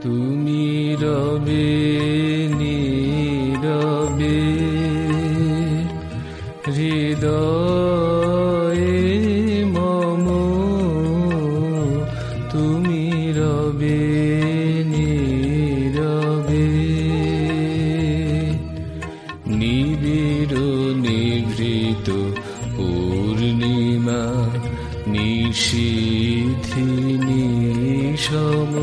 তুমি রবে নীরবে হৃদয়ে মম, তুমি রবে নীরবে নিবিড় নিভৃত পূর্ণিমা নিশীথি নিশম,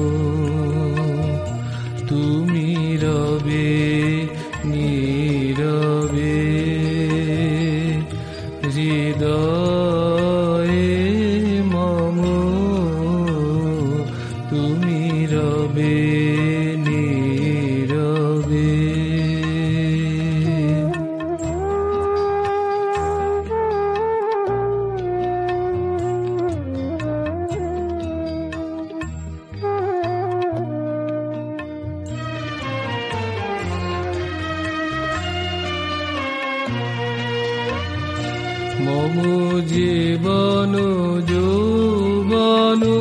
তুমি রবে নীরবে হৃদয়ে মম, তুমি রবে নীরবে মম জীবন যৌবন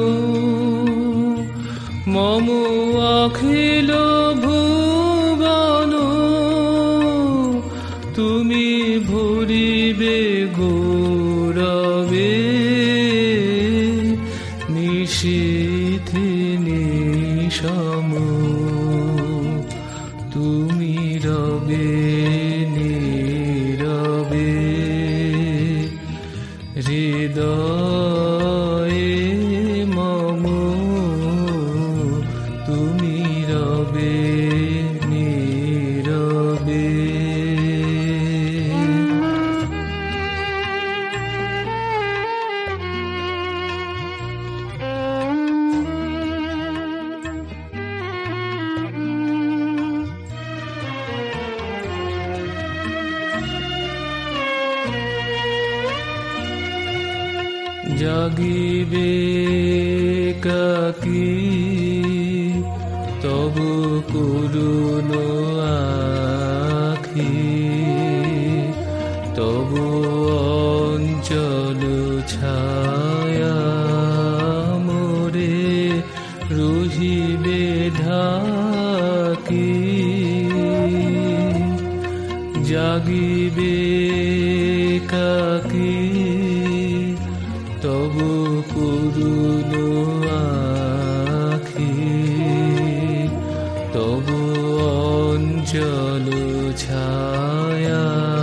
মম অখিল ভুবন, তুমি ভরিবে গৌরবে নিশীথি নিশম, তুমি রবে নীরবে হৃদয়ে মম, তুমি রবে নীরবে জাগিবে কাকি তবু করুণ আখি, তবু অঞ্চল ছায়া মোরে রহিবে ঢাকি, জাগিবে কাকি তবু করুণ আখি, তবু অঞ্চল ছায়া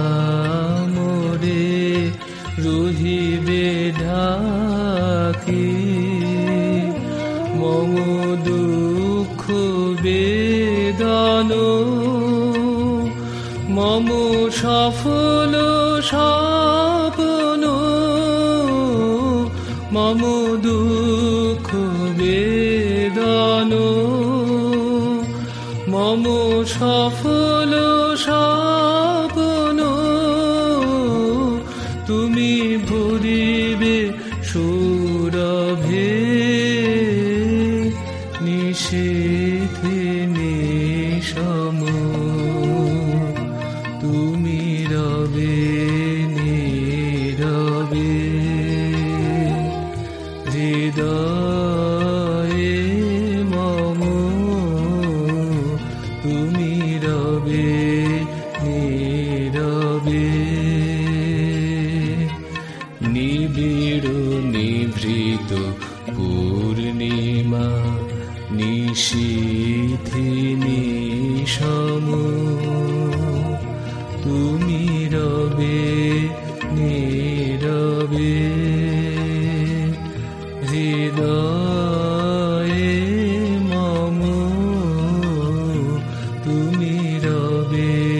মোরে রহিবে ঢাকি, মম দুঃখ বেদন মম সফল স্বপ্ন, মম দুঃখ বেদন মম সফল স্বপ্ন, তুমি ভরিবে সুরভে নিশীথি নিশম, তুমি রবে নীরবে হৃদয়ে মম, তুমি রবে নীরবে নিবিড় নিভৃত পূর্ণিমা নিশীথি নিশম, তুমি রবে নীরবে হৃদয়ে মম, তুমি রবে